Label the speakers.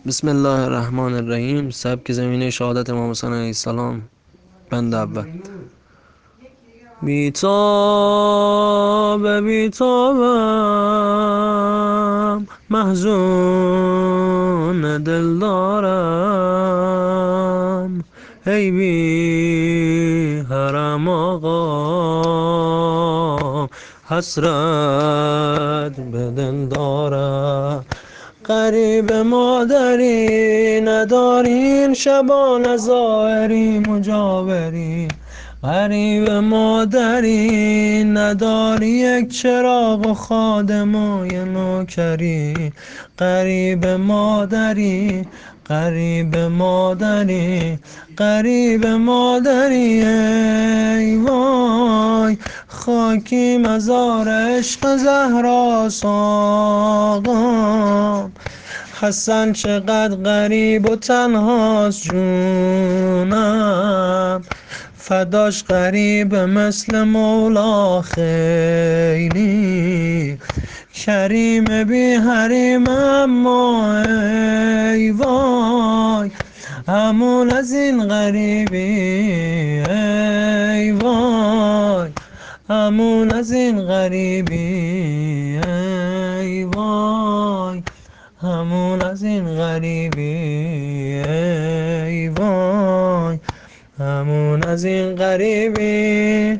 Speaker 1: بسم الله الرحمن الرحیم. سبک زمینه شهادت امام حسین علیه السلام. بند اول. بیتابم محزون دل دارم، ای بی حرم آقا حسرت به دل دارم. غریب مادری ندارین، شبان زائری مجاوری. غریب مادری نداری، یک چراغ و خادم و یه نوکری. غریب مادری، غریب مادری، غریب مادری. ای وای خاکی مزار عشق زهرا ساقم. حسن چقدر غریب و تنهاست جونم، فداش غریب مثل مولا خیلی. کریم بی حریم اما ای وای همون از این غریبی. ای وای همون از این غریبی. ای وای همون از این غریبی. ای وای همون از این غریبی.